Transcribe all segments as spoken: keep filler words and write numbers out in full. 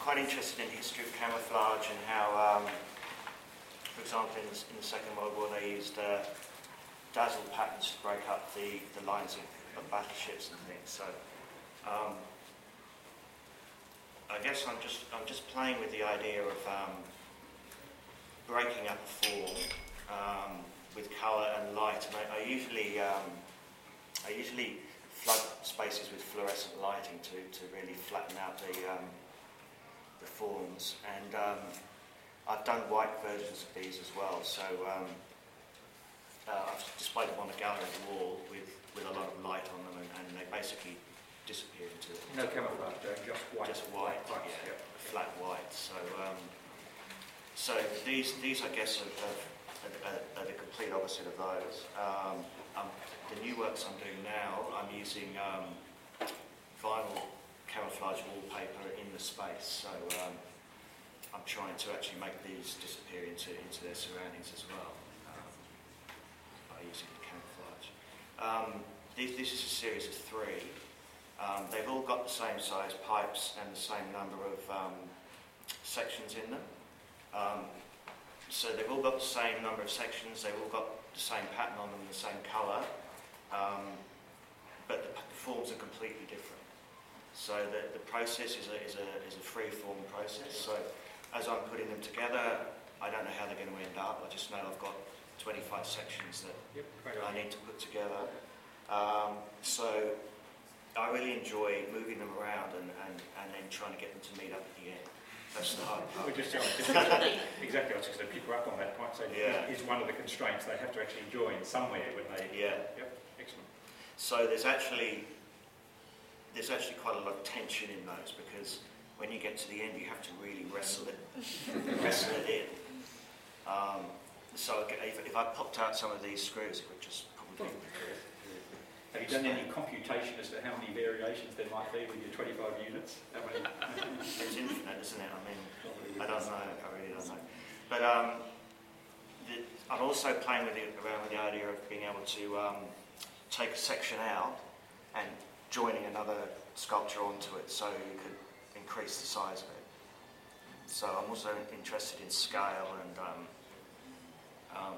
quite interested in the history of camouflage and how, um, for example, in the, in the Second World War they used uh, dazzle patterns to break up the, the lines of, of battleships and things. So um, I guess I'm just I'm just playing with the idea of um, breaking up a form um, with colour and light, and I, I usually um, I usually flood spaces with fluorescent lighting to, to really flatten out the um, the forms, and um, I've done white versions of these as well. So um, uh, I've displayed them on a gallery wall with, with a lot of light on them, and, and they basically disappear into it. No camouflage, just white. Just white, white yeah, yep. flat white. So um, so these these I guess are, are, are, are the complete opposite of those. Um, um, the new works I'm doing now, I'm using um, vinyl camouflage wallpaper in the space. So um, I'm trying to actually make these disappear into into their surroundings as well um, by using the camouflage. Um, this, this is a series of three. Um, they've all got the same size pipes and the same number of um, sections in them. Um, so they've all got the same number of sections, they've all got the same pattern on them, the same colour, um, but the, the forms are completely different. So the, the process is a, is, a, is a free-form process. So as I'm putting them together, I don't know how they're going to end up. I just know I've got twenty-five sections that yep, I need to put together. Um, so I really enjoy moving them around and, and, and then trying to get them to meet up at the end. That's the hard part. We're just, just, exactly, I was just going to pick you up on that point. So yeah. is one of the constraints they have to actually join somewhere when they... Yeah. Yep, excellent. So there's actually, there's actually quite a lot of tension in those, because when you get to the end you have to really wrestle it, wrestle it in. Um, so if, if I popped out some of these screws, it would just probably... Have you done any computation as to how many variations there might be with your twenty-five units? How many? It's infinite, isn't it? I mean, I don't know. I really don't know. But um, the, I'm also playing with it, around with the idea of being able to um, take a section out and joining another sculpture onto it, so you could increase the size of it. So I'm also interested in scale and um, um,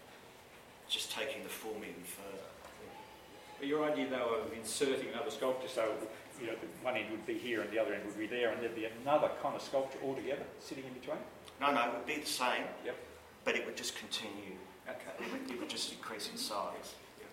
just taking the form even further. But your idea, though, of inserting another sculpture, so you know, one end would be here and the other end would be there, and there'd be another kind of sculpture altogether sitting in between? No, no, it would be the same, yep. But it would just continue. Okay. It would, it would just increase in size.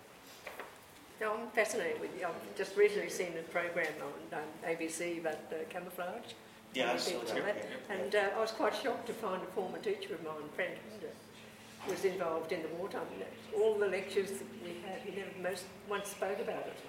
No, I'm fascinated with you. I've just recently seen a program on um, A B C about uh, camouflage. Yeah, I saw that. that. And uh, I was quite shocked to find a former teacher of mine, Frank Hinder, was involved in the wartime. All the lectures that we had, he never most once spoke about it.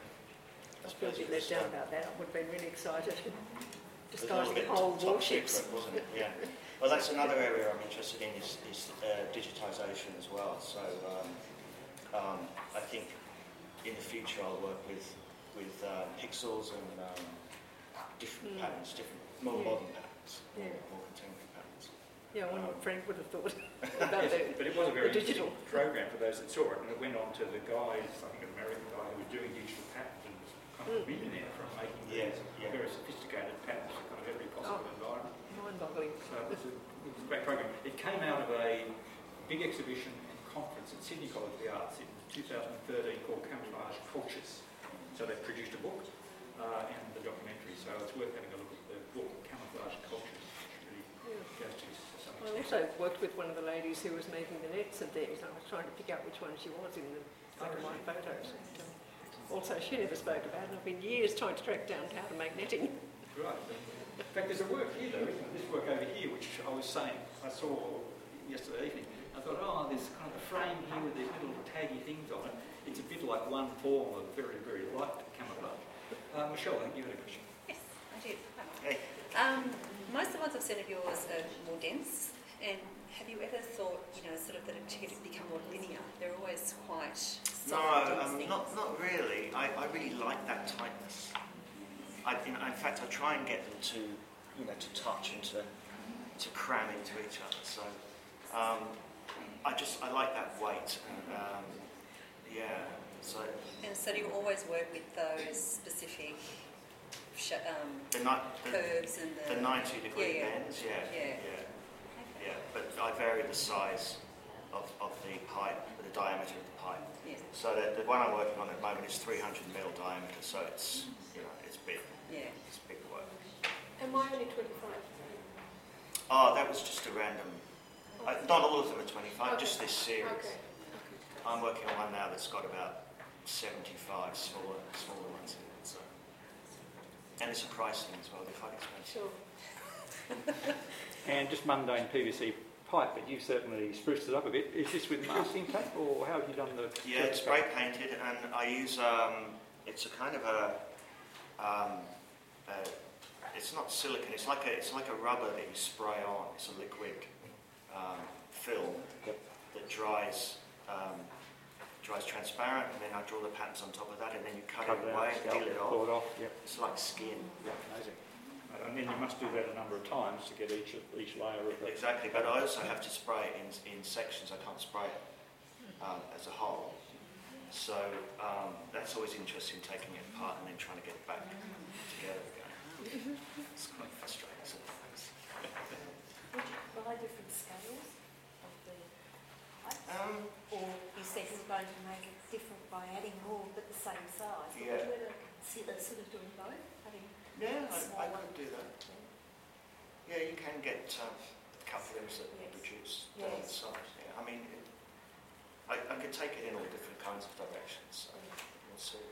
I was a bit let down about that. I would have been really excited. Disguising whole warships. Secret, wasn't it? Yeah. Well, that's another area I'm interested in, is, is uh, digitisation as well. So um, um, I think in the future I'll work with with uh, pixels and um, different mm. patterns, different more yeah. modern patterns, yeah. more contemporary patterns. Yeah, I wonder um, what Frank would have thought about yes, the, but it was a very digital program for those that saw it, and it went on to the guys, I think an American guy who was doing digital patterns and was kind of a millionaire from making yeah, these yeah. very sophisticated patterns for kind of every possible oh, environment. Mind-boggling. So it was, a, it was a great program. It came out of a big exhibition and conference at Sydney College of the Arts in two thousand thirteen called Camouflage Cultures. So they produced a book uh, and the documentary, so it's worth having a look at the book, Camouflage Cultures, which really yeah. goes to some Well, I also worked with one of the ladies who was making the nets of theirs. I was trying to pick out which one she was in the black and white photos. And, um, also, she never spoke about it. I've been years trying to track down how to make netting. Right. In fact, there's a work here, though, isn't there? This work over here, which I was saying, I saw yesterday evening. I thought, oh, there's kind of a frame here with these little taggy things on it. It's a bit like one form of very, very light camouflage. Uh, Michelle, I think you had a question. Yes, I do. Hey. Um, most of the ones I've seen of yours are more dense, and have you ever thought, you know, sort of that it should become more linear? They're always quite soft, No, dense um, things. not not really. I, I really like that tightness. I, in, in fact, I try and get them to, you know, to touch and to to cram into each other. So, um, I just I like that weight. And, um, yeah. So. And so do you always work with those specific sh- um, The, ni- the, curves and the... the ninety degree Yeah, yeah. bends, yeah, Yeah. yeah, Okay. yeah. But I vary the size of, of the pipe, the diameter of the pipe. Yeah. So the, the one I'm working on at the moment is three hundred mil diameter, so it's, you know, it's big. Yeah. It's big work. And why only twenty-five? Oh, that was just a random. Uh, not all of them are twenty-five, Okay. just this series. Okay. I'm working on one now that's got about seventy-five smaller, smaller ones in it. So. And it's a price thing as well, they're quite expensive. Sure. And just mundane P V C pipe, but you've certainly spruced it up a bit. Is this with masking tape, or how have you done the... Yeah, it's spray painted, and I use, um, it's a kind of a, um, a, it's not silicone, it's like a, it's like a rubber that you spray on. It's a liquid um, film Yep. that dries, um, dries transparent, and then I draw the patterns on top of that, and then you cut, Cut it it away out, and peel it pull off. it off, yep. It's like skin. Yep, amazing. Uh, And then you must do that a number of times to get each each layer of the... Exactly, but I also have to spray it in, in sections. I can't spray it um, as a whole. So um, that's always interesting, taking it apart and then trying to get it back together again. It's quite frustrating sometimes. Would you buy different scales of the pipes? Um, Or you said you were going to make it different by adding more but the same size? But Yeah. would you ever consider sort of doing both? Having yeah, I, I Smaller. could do that. Yeah, you can get um, couplings that Yes. reduce down the Yes. size. Yeah, I mean, it, I, I could take it in all different kinds of directions. So we'll see.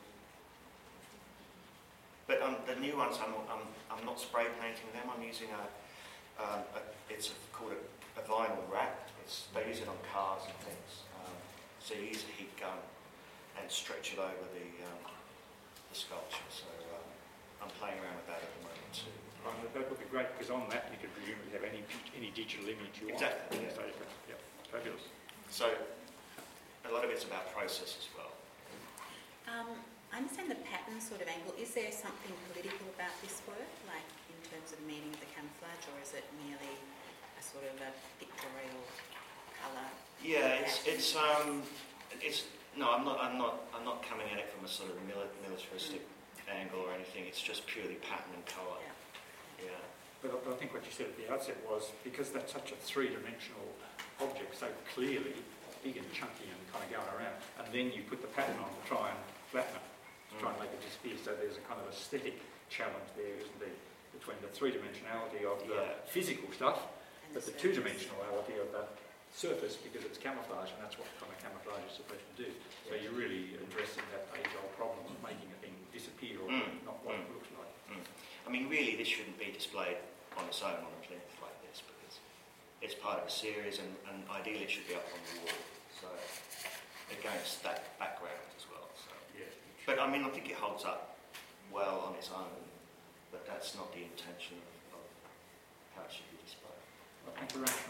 But um, the new ones, I'm, I'm, I'm not spray painting them. I'm using a, um, a it's a, called a, a vinyl wrap. It's, they use it on cars and things. Um, so you use a heat gun and stretch it over the, um, the sculpture. So um, I'm playing around with that at the moment too. Um, that would be great, because on that you could presumably have any any digital image you Exactly, want. yeah. So you can- yeah, fabulous. So a lot of it's about process as well. Um, I understand the pattern sort of angle. Is there something political about this work, like in terms of meaning of the camouflage, or is it merely a sort of a pictorial colour? Yeah, it's it's um it's no, I'm not I'm not I'm not coming at it from a sort of mili- militaristic angle or anything. It's just purely pattern and colour. Yeah. Yeah. But, I- but I think what you said at the outset was, because that's such a three-dimensional object, so clearly big and chunky and kind of going around, and then you put the pattern on to try and flatten it, to try and make it disappear. So there's a kind of aesthetic challenge there, isn't there, between the three-dimensionality of the Yeah. physical stuff, And but the surface. two-dimensionality of the surface, because it's camouflage, and that's what kind of camouflage is supposed to do. So you're really addressing that age-old problem of making a thing disappear or Mm. not what Mm. it looks like. I mean, really, this shouldn't be displayed on its own on a plinth like this because it's part of a series, and, and ideally it should be up on the wall. So against that background as well. So. Yeah. But I mean, I think it holds up well on its own, but that's not the intention of, of how it should be displayed. Well, thank you very much.